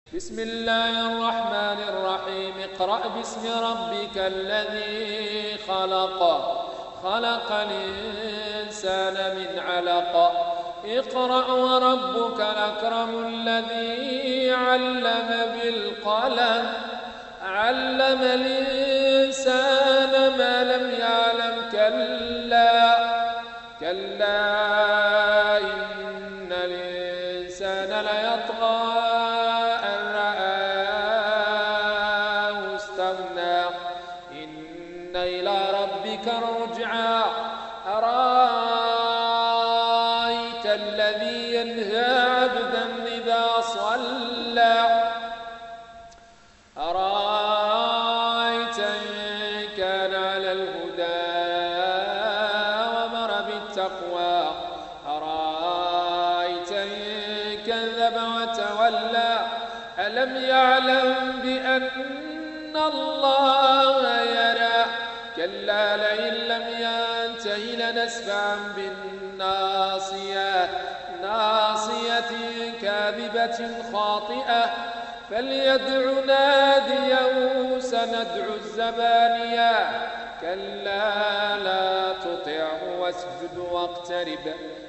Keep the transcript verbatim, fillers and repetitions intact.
بسم الله الرحمن الرحيم اقرأ باسم ربك الذي خلق خلق الإنسان من علق اقرأ وربك الأكرم الذي علم بالقلم علم الإنسان ما لم يعلم كلا كلا إن الإنسان ليطغى أن رآه استغنى إن إلى ربك الرجعى أرأيت الذي ينهى عبدا إذا صلى أرأيت إن كان على الهدى وأمر بالتقوى أرأيت إن كذب وتولى ألم يعلم بأن الله يرى كلا لئن لم ينته لنسفعا بالناصية ناصية كاذبة خاطئة فليدع ناديه سندع الزبانية كلا لا تطعه واسجد واقترب